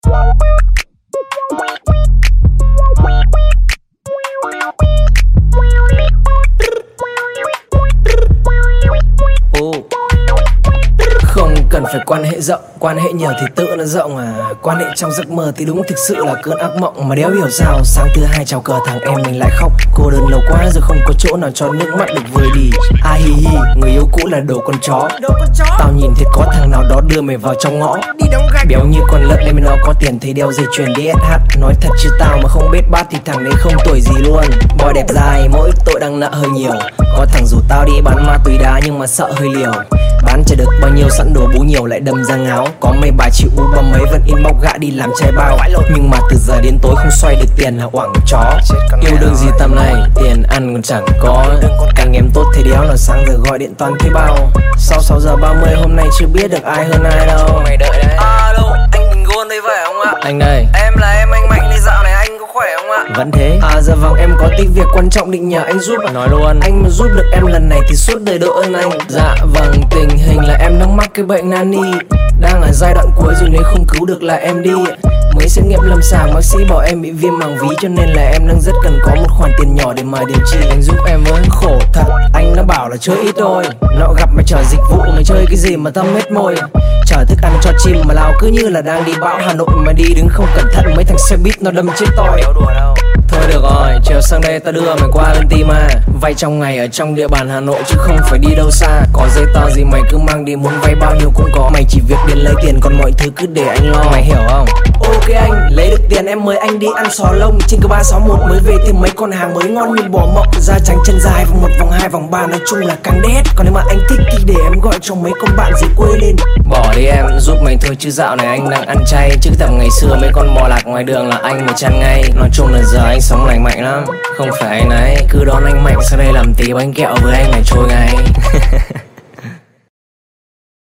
Không cần phải quan hệ rộng, quan hệ nhiều thì tự nó rộng à. Quan hệ trong giấc mơ thì đúng thực sự là cơn ác mộng. Mà đéo hiểu sao sáng thứ hai chào cờ thằng em mình lại khóc. Cô đơn lâu quá rồi không có chỗ nào cho nước mắt được vơi đi. A hi hi, người yêu cũ là đồ con chó. Tao nhìn thấy có thằng nào đó đưa mày vào trong ngõ. Béo như con lợn nên nó có tiền thấy đeo dây chuyền DSH. Nói thật chứ tao mà không biết bát thì thằng đấy không tuổi gì luôn. Boy đẹp dài, mỗi tội đang nợ hơi nhiều. Có thằng rủ tao đi bán ma túy đá nhưng mà sợ hơi liều. Bán chả được bao nhiêu sẵn đồ bú nhiều lại đâm ra ngáo. Có mấy bà chịu u băm mấy vẫn inbox gạ đi làm trai bao. Nhưng mà từ giờ đến tối không xoay được tiền là oảng chó. Yêu đương gì tầm này, tiền ăn còn chẳng có. Anh em tốt thì đéo là sáng giờ gọi điện toàn thuê bao. Sau 6 giờ 30 hôm nay chưa biết được ai hơn ai đâu. Mày đợi đấy. Alo, anh Bình Gôn đây phải không ạ? Anh đây. Em là em anh Mạnh, đi dạo này anh có khỏe không ạ? Vẫn thế. Dạ vâng, em có tí việc quan trọng định nhờ anh giúp ạ. Nói luôn. Anh mà giúp được em lần này thì suốt đời độ ơn anh. Dạ vâng, tình hình là em đang mắc cái bệnh nani. Đang ở giai đoạn cuối rồi nếu không cứu được là em đi. Mới xét nghiệm lâm sàng bác sĩ bảo em bị viêm màng ví, cho nên là em đang rất cần có một khoản tiền nhỏ để mà điều trị. Anh giúp em với. Khổ thật, anh nó bảo là chơi ít thôi. Nó gặp mày chở dịch vụ, mày chơi cái gì mà tao mết môi. Chở thức ăn cho chim mà lao cứ như là đang đi bão Hà Nội mà đi đứng không cẩn thận mấy thằng xe buýt nó đâm chết toi. Thôi được rồi, chiều sang đây tao đưa mày qua bên team à. Vay trong ngày ở trong địa bàn Hà Nội chứ không phải đi đâu xa. Có giấy tờ gì mày cứ mang đi, muốn vay bao nhiêu cũng có. Mày chỉ việc đến lấy tiền còn mọi thứ cứ để anh lo, mày hiểu không? Ok anh, lấy được tiền em mời anh đi ăn sò lông. Trên cái 361 mới về thêm mấy con hàng mới ngon như bò mộng. Da trắng chân dài vòng 1 vòng 2 vòng 3 nói chung là càng đét. Còn nếu mà anh thích thì để em gọi cho mấy con bạn dưới quê lên. Bỏ đi em, giúp mày thôi chứ dạo này anh đang ăn chay. Chứ tầm ngày xưa mấy con bò lạc ngoài đường là anh mà chăn ngay. Nói chung là giờ anh sống lành mạnh lắm, không phải anh ấy. Cứ đón anh Mạnh sang đây làm tí bánh kẹo với anh này trôi ngay.